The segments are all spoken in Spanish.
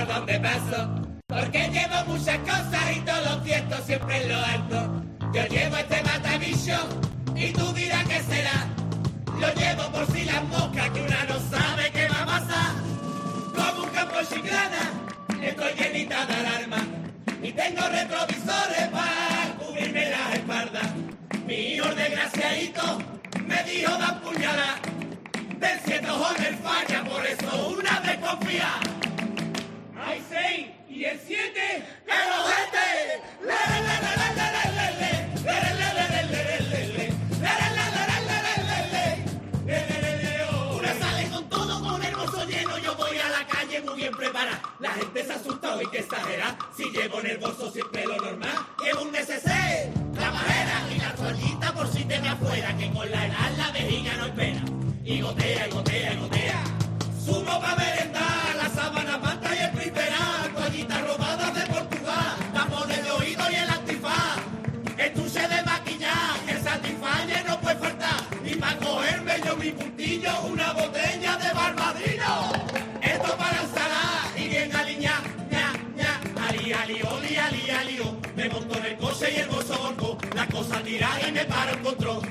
por donde paso, porque llevo muchas cosas y todos los ciertos siempre en lo alto. Yo llevo este matabicho y tú dirás que será. Lo llevo por si las moscas que una no sabe qué va a pasar. Como un campo chiclana, estoy llenita de alarma y tengo retrovisores para cubrirme las espaldas. Mi hijo desgraciadito me dijo de puñalada. Del 7 ojo en el falla, por eso una desconfía. Hay 6 y el 7 ¡que lo vete! Una sale con todo, con el bolso lleno. Yo voy a la calle muy bien preparada. La gente se asusta hoy que exagera. Si llevo en el bolso siempre lo normal. Llevo un neceser, la barrera y la toallita por si te me afuera. Que con la edad la vejiga no espera. Y gotea, y gotea, y gotea. Subo pa' merendar, la sábana manta y el primeral. Toallitas robadas de Portugal, tapones de oído y el antifaz. Estuche de maquillaje, el Satisfyer no puede faltar. Y pa' cogerme yo mi puntillo, una botella de Barbadino. Esto para ensalada y bien aliñado, ña, ña. Ali, ali, oli, ali, ali, oh. Me monto en el coche y el bolso volcó. La cosa tira y me paro el control.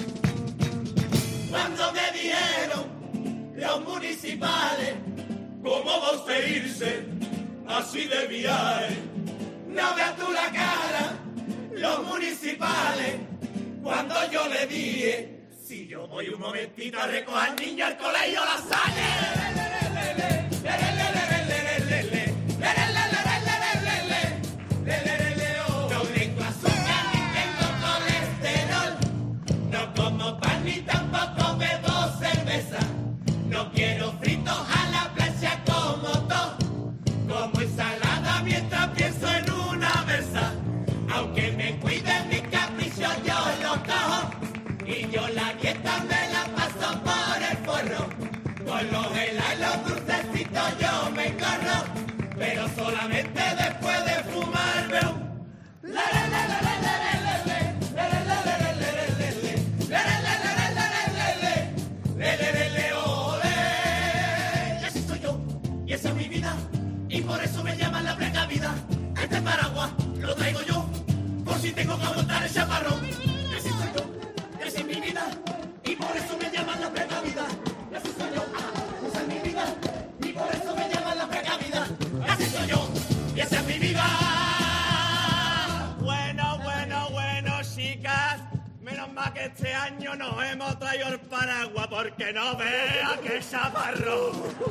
Cuando me dijeron los municipales cómo va usted irse así de viaje, no veas tú la cara, los municipales, cuando yo le dije, si yo voy un momentito a recoger al niño al colegio La Salle. No tengo azúcar ni tengo colesterol, no como pan ni tampoco bebo cerveza. No quiero fritos a la plancha como todo, como ensalada mientras pienso en una mesa. Aunque me cuiden mis caprichos yo los cojo, y yo la dieta me la paso por el forro. Con los helados y los dulcecitos yo me encorro, pero solamente después de fumarme un... Ese soy yo, y esa es mi vida, y por eso me llaman la precavida. Este paraguas lo traigo yo, por si tengo que aguantar el chaparrón. Ese soy yo, esa es mi vida, y por eso me llaman la precavida. Ese soy yo, esa es mi vida, y por eso me llaman la precavida. Ese soy yo, y esa es mi vida. Bueno, chicas, menos mal que este año nos hemos traído el paraguas, porque no vea que chaparrón.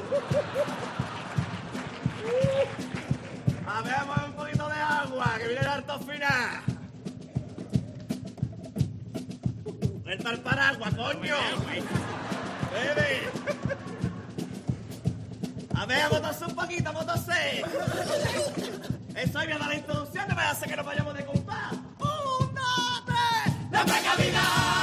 A ver, vamos un poquito de agua, que viene el harto final. ¡Suelta el paraguas, coño! ¡Bebe! A ver, bótase un poquito, bótase. Eso ahí voy a dar la introducción, no me hace que nos vayamos de compás. ¡1, 2, 3! ¡La precavida!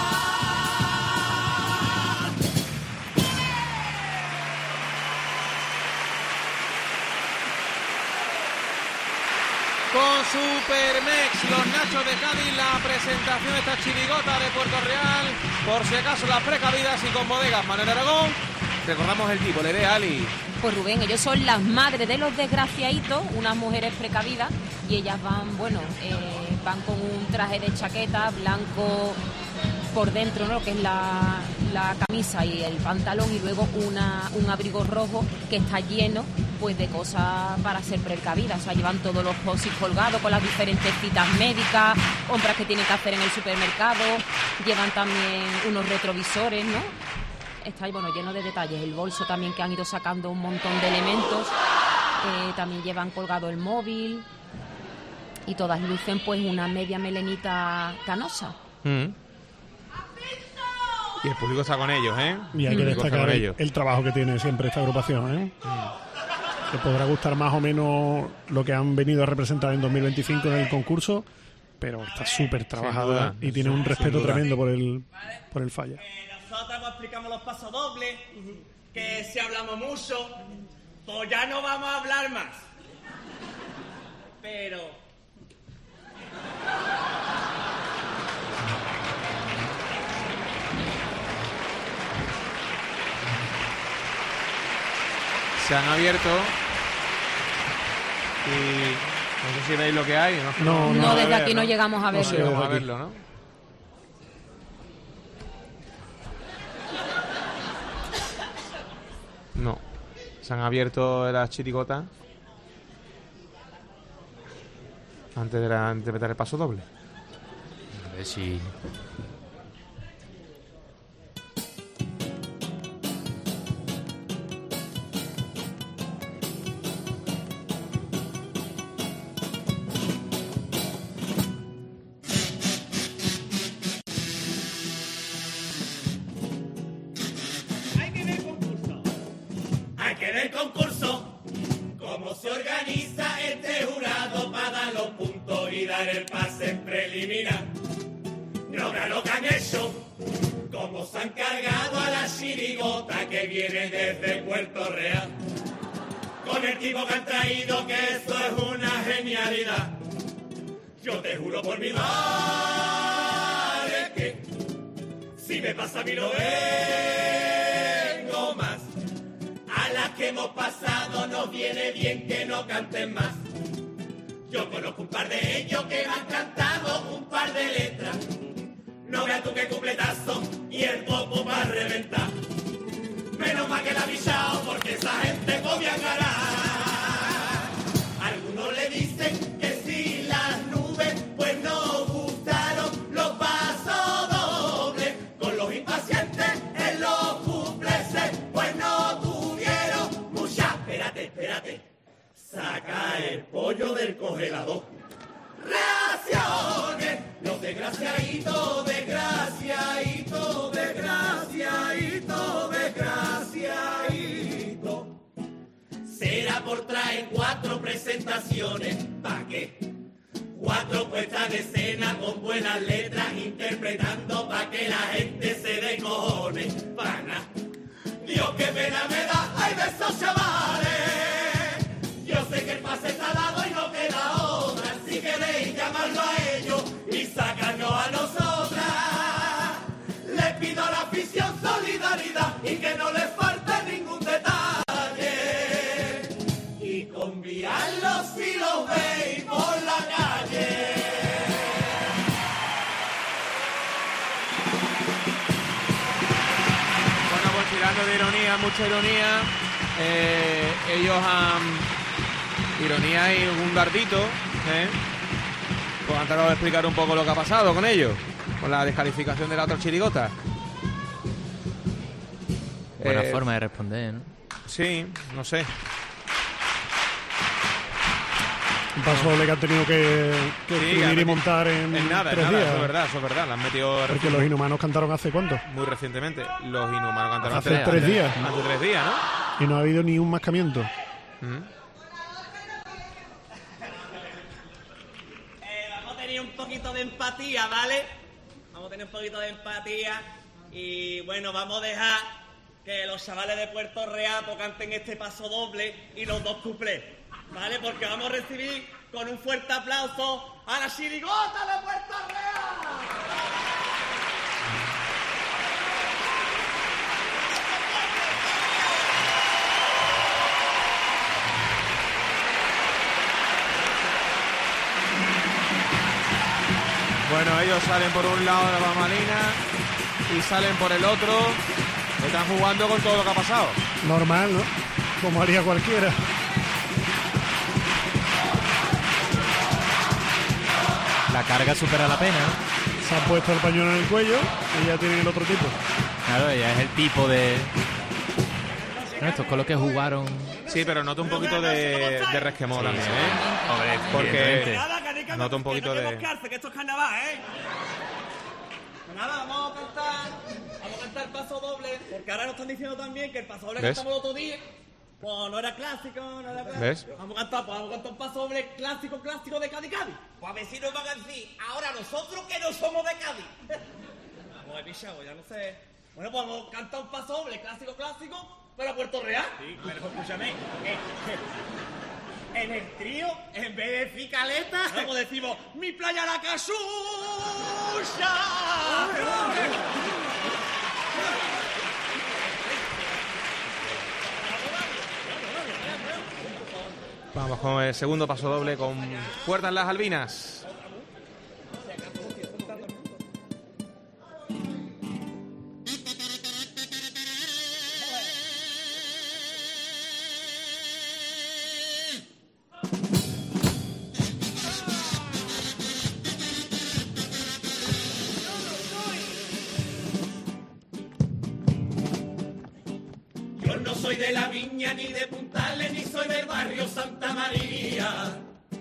Con Supermex, los Nachos de Cádiz, la presentación de esta chirigota de Puerto Real, por si acaso las precavidas, y con bodegas Manuel Aragón. Recordamos el tipo, le Ali. Pues Rubén, ellos son las madres de los desgraciaditos, unas mujeres precavidas, y ellas van, van con un traje de chaqueta blanco por dentro, ¿no? Lo que es la camisa y el pantalón, y luego un abrigo rojo que está lleno pues de cosas para ser precavidas. O sea, llevan todos los posis colgados con las diferentes citas médicas, compras que tienen que hacer en el supermercado, llevan también unos retrovisores, ¿no? Está lleno de detalles. El bolso también, que han ido sacando un montón de elementos, también llevan colgado el móvil, y todas lucen pues una media melenita canosa. Y el público está con ellos, ¿eh? Y hay que destacar el trabajo que tiene siempre esta agrupación, ¿eh? Te podrá gustar más o menos lo que han venido a representar en 2025 en el concurso, pero está súper trabajada y tiene un respeto tremendo por el falla. Nosotros explicamos los pasos dobles, que si hablamos mucho, pues ya no vamos a hablar más. Pero... se han abierto Y no sé si veis lo que hay. No, desde aquí no llegamos a verlo. No Vamos a verlo, ¿no? No. Se han abierto las chirigotas antes de interpretar el paso doble. A ver si... Hay que ver concurso, cómo se organiza este jurado para dar los puntos y dar el pase preliminar. No vean lo que han hecho, cómo se han cargado a la chirigota que viene desde Puerto Real. Con el tipo que han traído, que esto es una genialidad. Yo te juro por mi madre que si me pasa a mí no vengo más. A las que hemos pasado nos viene bien que no canten más. Yo conozco un par de ellos que me han cantado un par de letras. No veas tú qué cupletazo y el popo va a reventar. Menos mal que la ha avisado porque esa gente podía ganar. Algunos le dicen que si las nubes pues no gustaron los pasos dobles. Con los impacientes en los cupleses pues no tuvieron mucha. Espérate. Saca el pollo del congelador. Reacciones, los desgraciaditos, desgraciaditos. Será por traer 4 presentaciones, ¿pa' qué? 4 puestas de escena con buenas letras, interpretando pa' que la gente se dé cojones, pana. Dios, qué pena me da, ay, de esos chavales. Yo sé que el pase está dado y no queda otra. Si queréis llamarlo a ellos y sacarnos a nosotras, les pido a la afición solidaridad y que no les falte ningún detalle. Y conviarlos si los veis por la calle. Bueno, pues tirando de ironía, mucha ironía. Ellos han... Ironía y un dardito, Pues han tratado de explicar un poco lo que ha pasado con ellos, con la descalificación de la otra chirigota. Buena forma de responder, ¿no? Sí, no sé. Un paso doble que han tenido que escribir y montar en nada, 3 días. eso es verdad, la han metido Porque los Inhumanos cantaron hace ¿cuánto? muy recientemente. Los Inhumanos cantaron Hace 3 días. Hace 3 días, ¿no? Y no ha habido ni un mascamiento. Vamos a tener un poquito de empatía, ¿vale? Vamos a tener un poquito de empatía y bueno, vamos a dejar que los chavales de Puerto Real pues, canten este paso doble y los 2 cuplés, ¿vale? Porque vamos a recibir con un fuerte aplauso a la chirigota de Puerto Real. Bueno, ellos salen por un lado de la bambalina y salen por el otro. Están jugando con todo lo que ha pasado. Normal, ¿no? Como haría cualquiera. La carga supera la pena, ¿no? Se ha puesto el pañuelo en el cuello y ya tienen el otro tipo. Claro, ella es el tipo de... No, estos con los que jugaron... Sí, pero noto un poquito de resquemor también, Hombre, Porque evidentemente. noto un poquito de... Que esto es carnaval, Nada, vamos a cantar paso doble, porque ahora nos están diciendo también que el paso doble que ¿Ves? cantamos el otro día, pues no era clásico, ¿Ves? Vamos a cantar un paso doble clásico de Cádiz. Pues a ver si nos van a decir, ahora nosotros que no somos de Cádiz. Vamos a pichado, ya no sé. Bueno, pues vamos a cantar un paso doble clásico, pero Puerto Real. Sí, pero escúchame, en el trío, en vez de decir caleta, como decimos, mi playa la casucha. Vamos Vamos con el segundo paso doble con Puertas Las Albinas. Soy de la Viña, ni de Puntales, ni soy del barrio Santa María.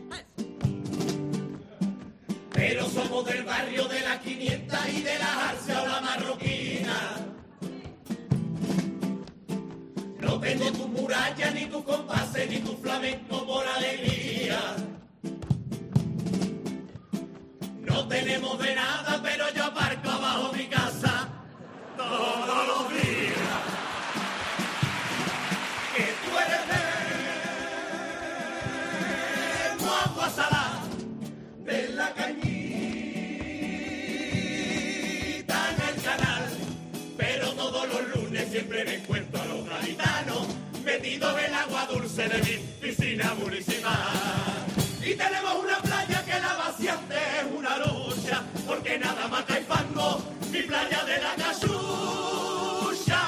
Pero somos del barrio de la 500 y de la Jarcia o la Marroquina. No tengo tu muralla, ni tu compase, ni tu flamenco por alegría. No tenemos de nada, pero yo aparco abajo mi casa todos los días. Que tú eres de Agua Salada, de la Cañita en el canal, pero todos los lunes siempre me encuentro a los gaditanos metidos en el agua dulce de mi piscina municipal. Y tenemos una playa que la vaciante es una lucha, porque nada mata y fango, mi playa de la Cachucha.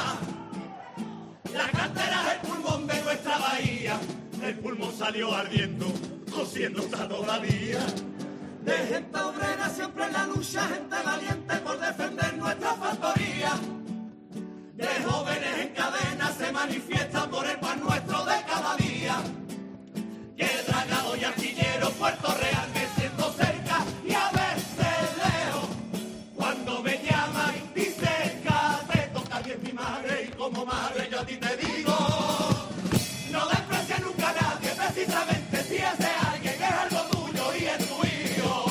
La cantera es el pulmón de nuestra bahía, el pulmón salió ardiendo, cosiendo está todavía. De gente obrera siempre en la lucha, gente valiente por defender nuestra factoría. De jóvenes en cadena se manifiestan por el pan nuestro de cada día. Que dragado y artillero, Puerto Real me siento cerca y a veces lejos. Cuando me llaman, dice Cateto, que es mi madre y como madre yo a ti te digo. No desprecies nunca a nadie, precisamente si ese alguien es algo tuyo y es tu hijo.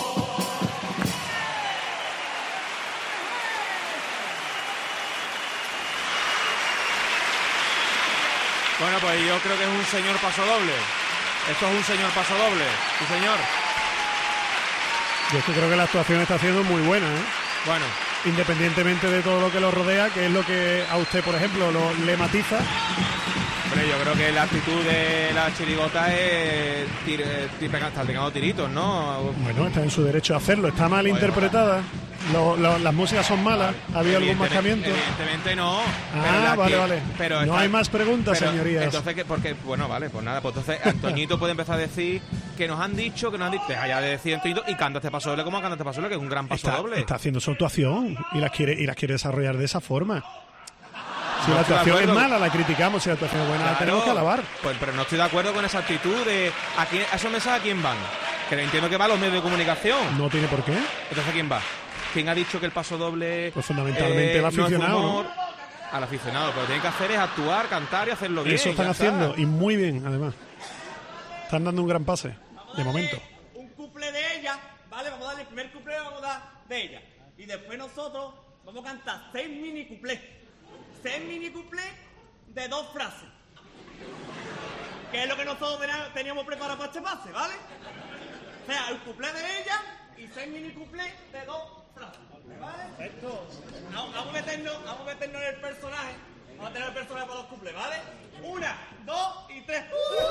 Bueno, pues yo creo que es un señor pasodoble. Esto es un señor pasodoble. Sí, señor. Yo es que creo que la actuación está siendo muy buena, ¿eh? Bueno. Independientemente de todo lo que lo rodea, que es lo que a usted, por ejemplo, le matiza. Hombre, yo creo que la actitud de la chirigota es estar pegando tiritos, ¿no? Bueno, está en su derecho a hacerlo. Está mal interpretada. Las músicas son malas. ¿Ha habido algún marcamiento? Evidentemente no. Vale. Pero no hay más preguntas, señorías. Entonces, porque bueno, vale, pues nada. Pues entonces Antoñito puede empezar a decir que nos han dicho, deja ya de decir Antoñito y canta este paso doble como canta este paso doble, que es un gran paso doble. Está haciendo su actuación y las quiere desarrollar de esa forma. Si la actuación es mala, la criticamos. Si la actuación es buena, la tenemos que alabar. Pues, pero no estoy de acuerdo con esa actitud de a esos mensajes a quién van. Que entiendo que van los medios de comunicación. No tiene por qué. Entonces, ¿a quién va? ¿Quién ha dicho que el paso doble? Pues fundamentalmente el aficionado. No es humor, al aficionado. Pero lo que tienen que hacer es actuar, cantar y hacerlo bien. Eso están haciendo, y muy bien, además. Están dando un gran pase, de momento. Un cuplé de ella, ¿vale? Vamos a darle el primer cuplé, vamos a dar de ella. Y después nosotros vamos a cantar 6 mini cuplés. 6 mini cuplés de 2 frases. Que es lo que nosotros teníamos preparado para este pase, ¿vale? O sea, el cuplé de ella y 6 mini cuplés de 2 frases, ¿vale? Perfecto. Vamos a meternos en el personaje. Vamos a tener el personaje para los cuplés, ¿vale? 1, 2 y 3.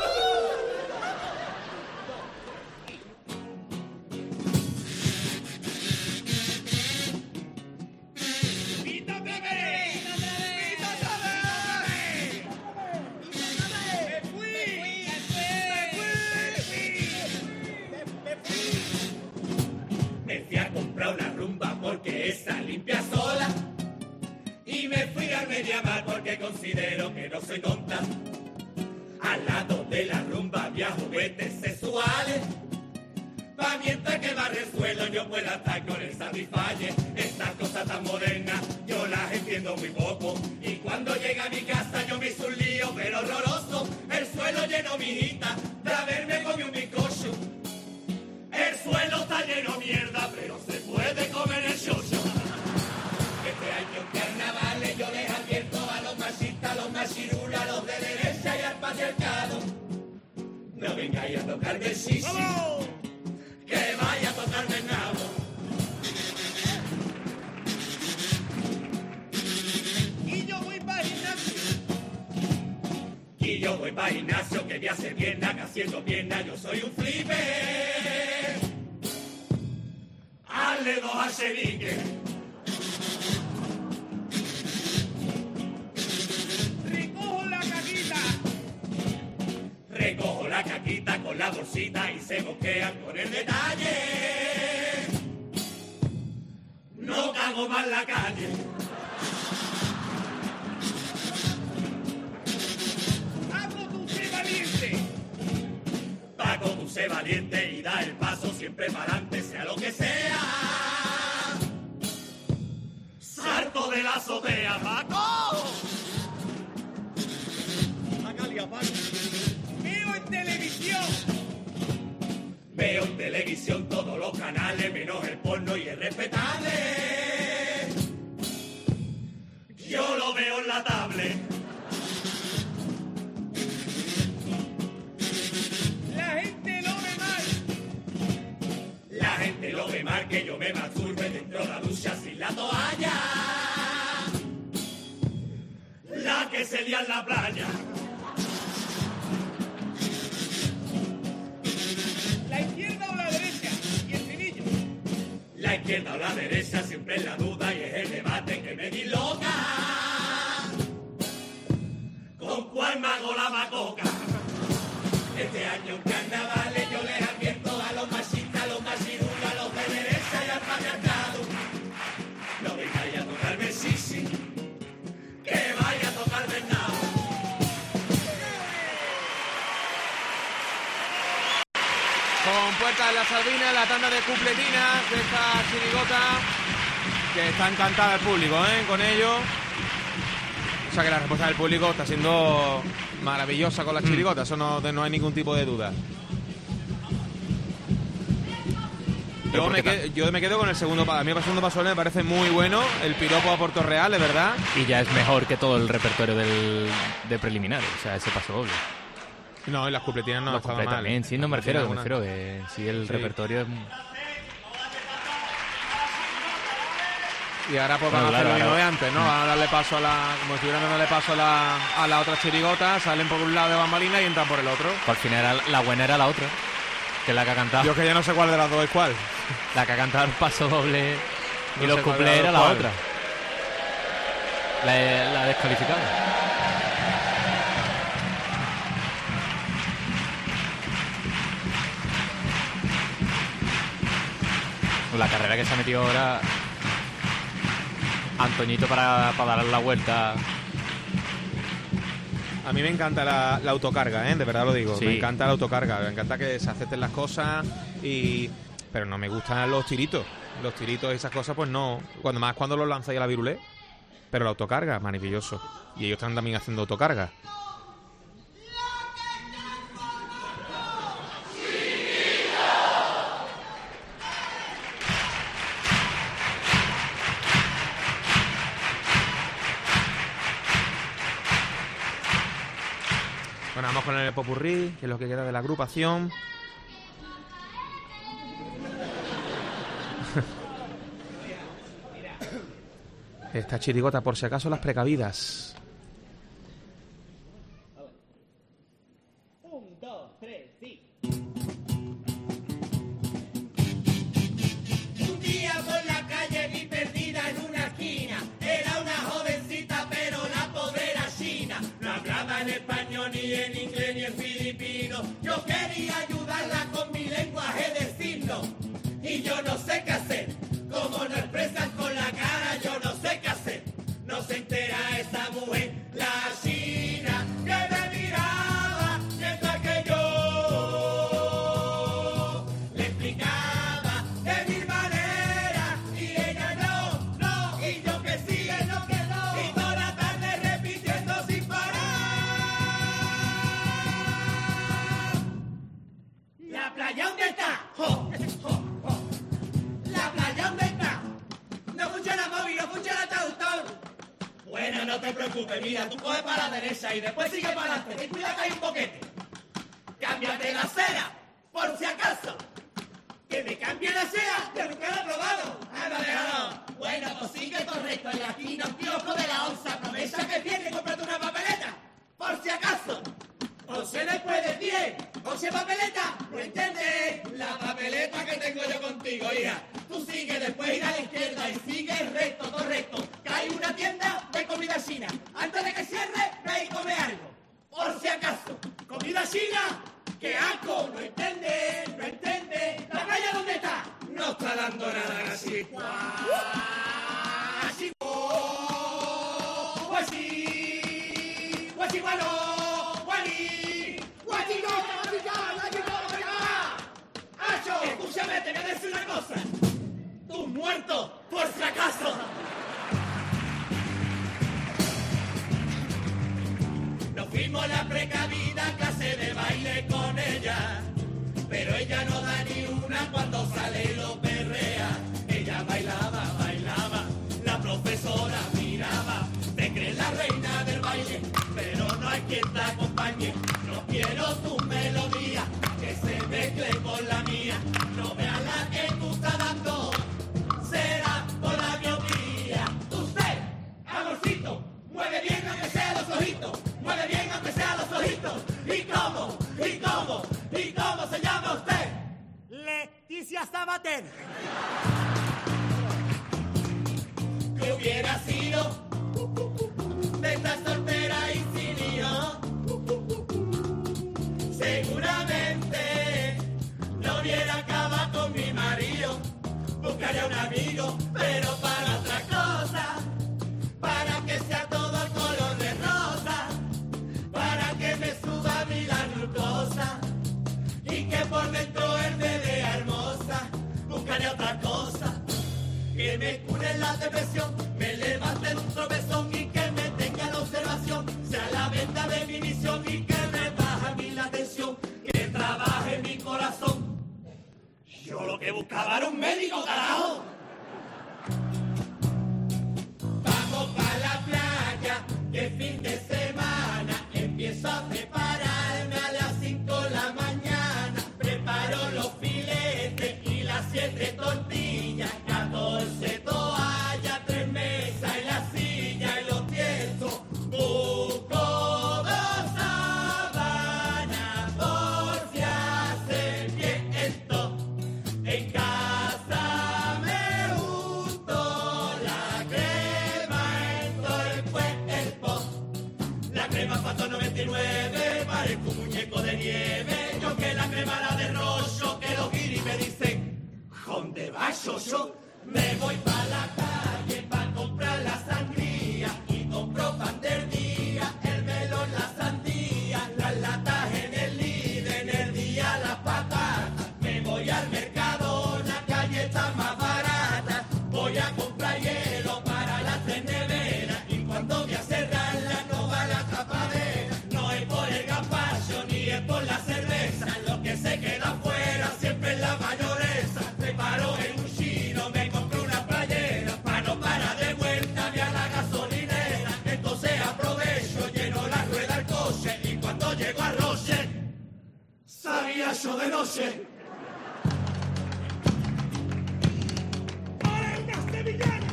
Una rumba porque está limpia sola y me fui al Mediamar porque considero que no soy tonta. Al lado de la rumba había juguetes sexuales, pa' mientras que barre el suelo yo pueda estar con el Satisfyer. Estas cosas tan modernas yo las entiendo muy poco y cuando llega a mi casa yo me hice un lío pero horroroso. El suelo lleno, mijita, de haberme comido un bizcocho. El suelo está lleno mierda, pero se puede comer el chocho. Este año en carnavales yo les advierto a los machistas, a los machirulas, a los de derecha y al patriarcado. No vengáis a tocar del sisi, que vaya a tocarme el nabo. Y yo voy para gimnasio, que me hace pierna, que haciendo pierna yo soy un flipper. Hazle 2 al chenique. Recojo la caquita con la bolsita y se boquean con el detalle. No cago más la calle. Paco, tú sé valiente. Paco, tú sé valiente y da el paso siempre para adelante, sea lo que sea. Salto de la azotea, Paco. Veo en televisión todos los canales, menos el porno y el respetable. Yo lo veo en la tablet. La gente lo ve mal. La gente lo ve mal que yo me masturbe dentro de la ducha sin la toalla. La que se lía en la playa. La izquierda o la derecha siempre es la duda y es el debate que me disloca. ¿Con cuál mago la macoca? Este año en carnavales yo les advierto a los machistas, a los machirulos, a los de derecha y al patriarcado. No vengáis a tocarme sisi, que vaya a tocarme nada. Con Puerta de la Sardina, la tanda de cupletinas de esta chirigota, que está encantada el público, con ello. O sea que la respuesta del público está siendo maravillosa con la chirigota, eso no hay ningún tipo de duda. Yo me quedo con el segundo paso. A mí el segundo paso me parece muy bueno, el piropo a Puerto Real, de verdad. Y ya es mejor que todo el repertorio de preliminares, o sea, ese paso doble. No, y las cupletinas no estaban mal. También, sí, no me refiero que sí, el repertorio es... Y ahora pues van a hacer lo mismo de antes, ¿no? Van a darle paso como si estuvieran dándole paso a la otra chirigota, salen por un lado de bambalina y entran por el otro. Pues al final la buena era la otra, que es la que ha cantado. Yo que ya no sé cuál de las dos es cuál. La que ha cantado el paso doble y no los cuplés era la otra. La descalificada. La carrera que se ha metido ahora Antoñito para dar la vuelta. A mí me encanta la autocarga, de verdad lo digo. Sí. Me encanta la autocarga, me encanta que se acepten las cosas pero no me gustan los tiritos. Los tiritos y esas cosas, pues no. Cuando los lanza ya la virulé. Pero la autocarga, maravilloso. Y ellos están también haciendo autocarga. Bueno, vamos con el popurrí, que es lo que queda de la agrupación. Esta chirigota, por si acaso, las precavidas. 1, 2, 3, sí. Un día por la calle vi perdida en una esquina. Era una jovencita, pero la pobre era china. No hablaba en español, ni en inglés, ni en filipino. Yo quería ayudarla con mi lenguaje de signos. Y yo no sé qué hacer. Como no expresan con la cara, yo no sé qué hacer. No se entera esa mujer, la china, que me miraba mientras que yo le explicaba de mil maneras. Y ella no, y yo que sí, es lo que no. Y toda la tarde repitiendo sin parar. ¿La playa dónde está? ¡Jo! ¿La playa dónde está? No funciona móvil, no funciona traductor. Bueno, no te preocupes, mira, tú coges para la derecha y después sigue para adelante. Ten cuidado que hay un boquete. Cámbiate la acera, por si acaso. ¿Que me cambie la acera? Yo nunca lo he probado. Déjalo. Bueno, pues sigue correcto. En la esquina, un kiosco de la onza. Aprovecha que viene y cómprate una papeleta. Por si acaso. O se le puede guachi, guachi, guachi, guachi, guano, guani, guachi, ¡Acho! Escúchame, te voy a decir una cosa. Tú muerto por fracaso. Nos fuimos la precavida clase de baile con ella, pero ella no da ni una cuando sale y lo perrea. Ella bailaba, bailaba, la profesora miraba. Te crees la reina del baile, pero no hay quien te acompañe. No quiero tu melodía, que se mezcle con la mía. No veas la que tú estás dando, será por la miopía. Usted, amorcito, mueve bien aunque sea los ojitos. Mueve bien aunque sea los ojitos. ¿Y cómo? ¿Y cómo? ¿Y cómo se llama usted? Leticia Sabater. ¿Qué hubiera sido de estar soltera y sin hijos? Seguramente no hubiera acabado con mi marido. Buscaría un amigo, pero para otra cosa. Para que sea todo el color de rosa. Para que me suba a mí la glucosa. Y que por dentro él me vea hermosa. Buscaré otra cosa. Que me cure la depresión. Me levante un tropezón y que me tenga la observación. Sea la venta de mi visión y que me baje a mí la tensión. Que trabaje mi corazón. Yo lo que buscaba era un médico, carajo. Vamos pa' la playa, que fin de semana. Empiezo a prepararme a las 5 de la mañana. Preparo los filetes y las 7 tortillas. 14 toallas, 3 mesas y la silla y los tiestos. Busco 2 sábanas por si hace viento. En casa me unto la crema en todo el cuerpo. La crema Pato 99, parezco un muñeco de nieve. Yo que la crema la derrocho, que los guiris me dicen, ¿dónde vas, yo? Me voy pa' la calle pa' comprar la sangría y compro pan del día, el melón, la sandía, las latas en el líder, en el día las patatas. Me voy al mercado, la calle está más barata. Voy a comprar hielo para las 3 neveras y cuando voy a cerrarla no va la tapadera. No es por el gazpacho ni es por la cerveza, lo que se queda afuera siempre es la mayonesa. Me paro en un chino, me compro una playera para no parar de vuelta ni a la gasolinera. Entonces aprovecho, lleno la rueda al coche y cuando llego a Roche, sabía yo de noche. ¡Ahora una sevillana!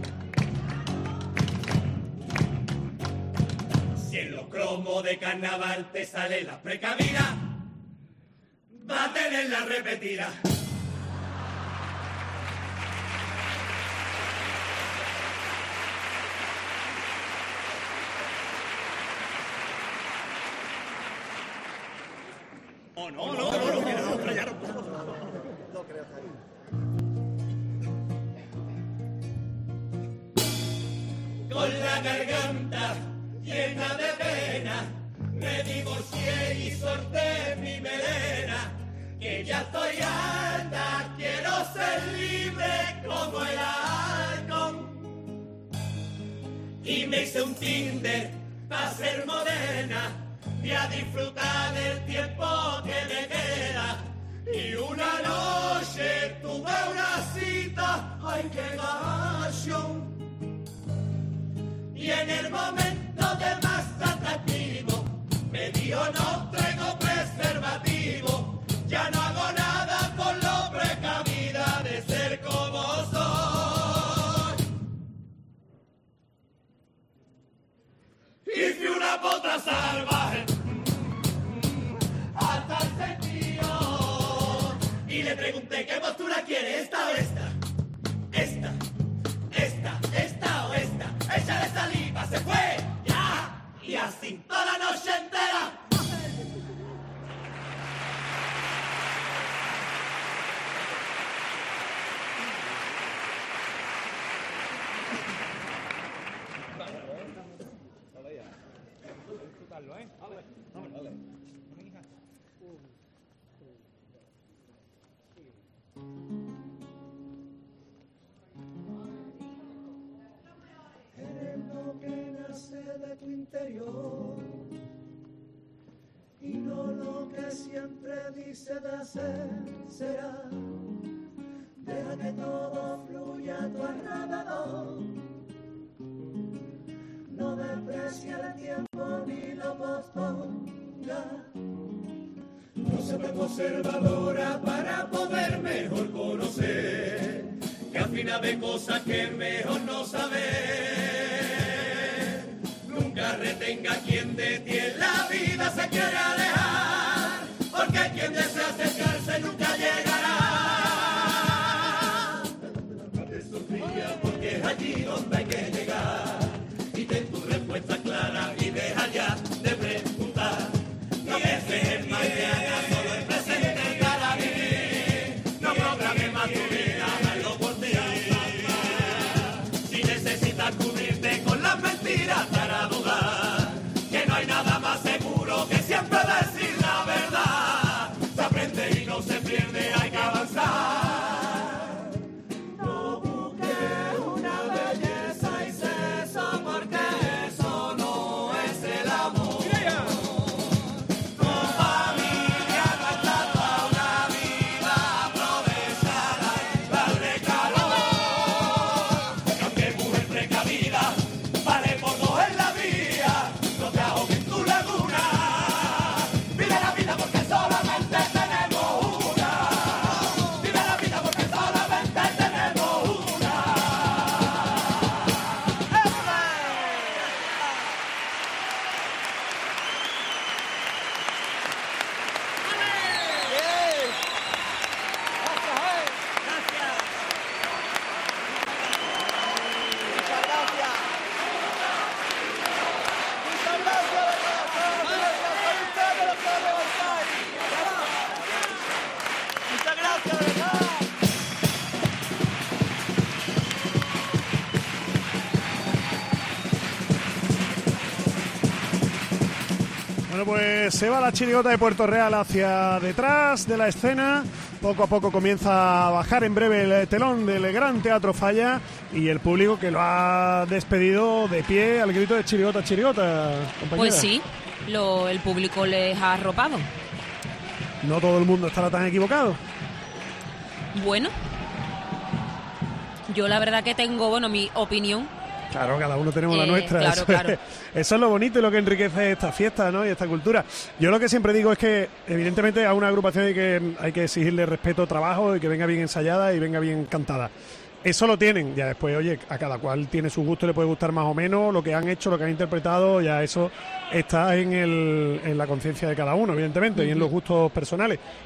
Si en los cromos de carnaval te sale la precavida, va a tener la repetida. Con la garganta llena de pena, me divorcié y solté mi melena. Que ya estoy harta, quiero ser libre como el halcón. Y me hice un Tinder para ser morena y a disfrutar del tiempo que me queda. Y una noche tuve una cita, ay qué gacho. Y en el momento de más atractivo me dijo no traigo preservativo. Ya no hago nada por lo precavida de ser como soy. Y fui una potra salvaje hasta el sentido. Y le pregunté qué postura quiere, esta o esta. Esta, esta, esta o esta. Échale saliva, se fue, ya. Y así toda la noche entera. Eres lo que nace de tu interior y no lo que siempre dice de hacer será. Deja que todo fluya a tu alrededor. No desprecie el tiempo ni lo posponga. No se fue conservadora para poder mejor conocer, que al final de cosas que es mejor no saber. Nunca retenga quien de ti en la vida se quiere alejar, porque quien desea acercarse nunca llegará. Te sonría porque es allí donde hay que llegar, y ten tu respuesta clara y deja ya de preguntar. No pienses en mañana, solo el presente para vivir. No programes más tu vida, hazlo por ti. Si necesitas cubrirte con las mentiras para dudar, que no hay nada más seguro que siempre decir la verdad. Se aprende y no se pierde, hay que avanzar. No busques una belleza y eso, porque eso no es el amor. Bueno, pues se va la chirigota de Puerto Real hacia detrás de la escena. Poco a poco comienza a bajar en breve el telón del Gran Teatro Falla y el público que lo ha despedido de pie al grito de chirigota, chirigota, compañera. Pues sí, el público les ha arropado. No todo el mundo estará tan equivocado. Bueno, yo la verdad que tengo, mi opinión. Claro, cada uno tenemos la nuestra. Claro, claro. Eso es lo bonito y lo que enriquece esta fiesta, ¿no? Y esta cultura. Yo lo que siempre digo es que, evidentemente, a una agrupación hay que exigirle respeto, trabajo y que venga bien ensayada y venga bien cantada. Eso lo tienen. Ya después, oye, a cada cual tiene su gusto, le puede gustar más o menos lo que han hecho, lo que han interpretado. Ya eso está en la conciencia de cada uno, evidentemente, y en los gustos personales.